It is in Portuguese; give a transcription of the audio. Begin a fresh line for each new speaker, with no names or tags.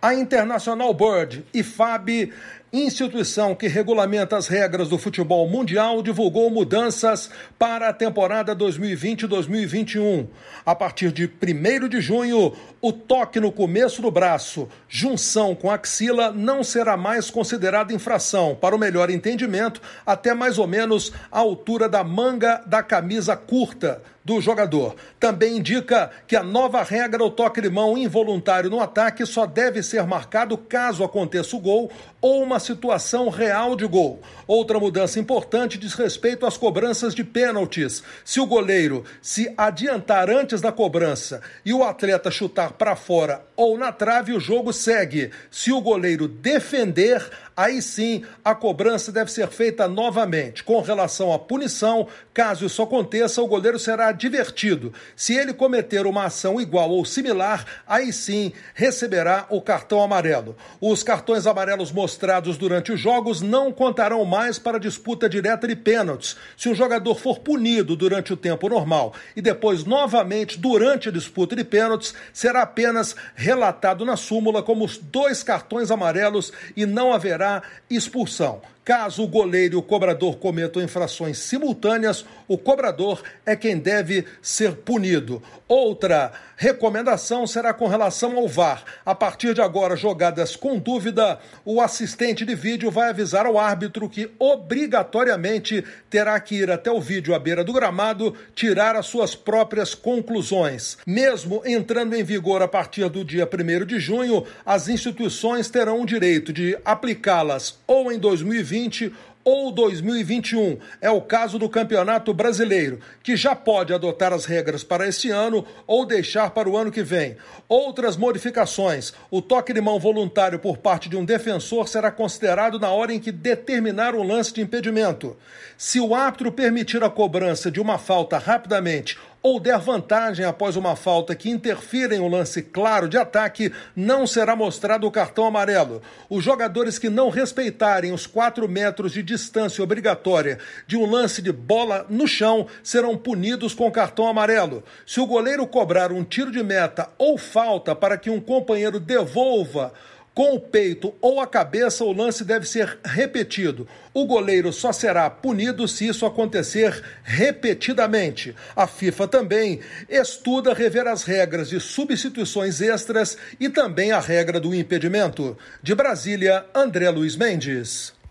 A International Board, IFAB, instituição que regulamenta as regras do futebol mundial, divulgou mudanças para a temporada 2020-2021. A partir de 1º de junho, o toque no começo do braço, junção com a axila, não será mais considerado infração, para o melhor entendimento, até mais ou menos a altura da manga da camisa curta do jogador. Também indica que a nova regra, o toque de mão involuntário no ataque, só deve ser marcado caso aconteça o gol ou uma situação real de gol. Outra mudança importante diz respeito às cobranças de pênaltis. Se o goleiro se adiantar antes da cobrança e o atleta chutar para fora ou na trave, o jogo segue. Se o goleiro defender, aí sim a cobrança deve ser feita novamente. Com relação à punição, caso isso aconteça, o goleiro será advertido. Se ele cometer uma ação igual ou similar, aí sim receberá o cartão amarelo. Os cartões amarelos mostrados durante os jogos não contarão mais para disputa direta de pênaltis. Se o jogador for punido durante o tempo normal e depois novamente durante a disputa de pênaltis, será apenas relatado na súmula como os 2 cartões amarelos e não haverá expulsão. Caso o goleiro e o cobrador cometam infrações simultâneas, o cobrador é quem deve ser punido. Outra recomendação será com relação ao VAR. A partir de agora, jogadas com dúvida, o assistente de vídeo vai avisar ao árbitro que obrigatoriamente terá que ir até o vídeo à beira do gramado, tirar as suas próprias conclusões. Mesmo entrando em vigor a partir do dia 1º de junho, as instituições terão o direito de aplicá-las ou em 2020 ou 2021. É o caso do Campeonato Brasileiro, que já pode adotar as regras para este ano ou deixar para o ano que vem. Outras modificações: o toque de mão voluntário por parte de um defensor será considerado na hora em que determinar um lance de impedimento. Se o árbitro permitir a cobrança de uma falta rapidamente ou der vantagem após uma falta que interfira em um lance claro de ataque, não será mostrado o cartão amarelo. Os jogadores que não respeitarem os 4 metros de distância obrigatória de um lance de bola no chão serão punidos com cartão amarelo. Se o goleiro cobrar um tiro de meta ou falta para que um companheiro devolva com o peito ou a cabeça, o lance deve ser repetido. O goleiro só será punido se isso acontecer repetidamente. A FIFA também estuda rever as regras de substituições extras e também a regra do impedimento. De Brasília, André Luiz Mendes.